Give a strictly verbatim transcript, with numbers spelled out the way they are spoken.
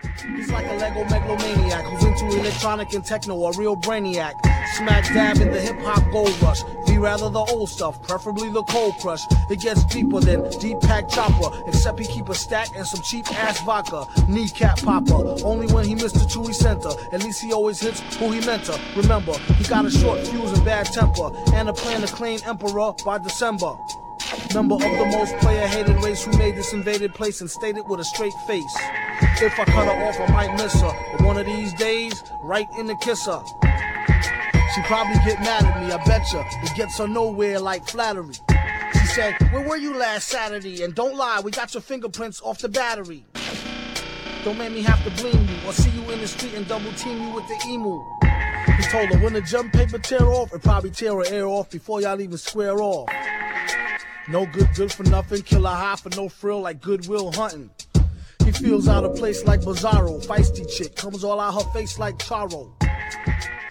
He's like a Lego megalomaniac who's into electronic and techno, a real brainiac. Smack dab in the hip-hop gold rush. Be rather the old stuff, preferably the cold crush. It gets deeper than deep pack chopper, except he keep a stack and some cheap-ass vodka. Kneecap popper, only when he missed the Chewy center. At least he always hits who he meant to. Remember, he got a short fuse and bad temper, and a plan to claim emperor by December. Member of the most player-hated race who made this invaded place and stayed it with a straight face. If I cut her off, I might miss her, but one of these days, right in the kisser. She probably get mad at me, I betcha. It gets her nowhere like flattery. She said, where were you last Saturday? And don't lie, we got your fingerprints off the battery. Don't make me have to blame you or see you in the street and double team you with the emu. He told her, when the jump paper tear off, it probably tear her air off before y'all even square off. No good, good for nothing, kill a high for no frill like Goodwill Hunting. He feels out of place like Bizarro, feisty chick, comes all out her face like Charo.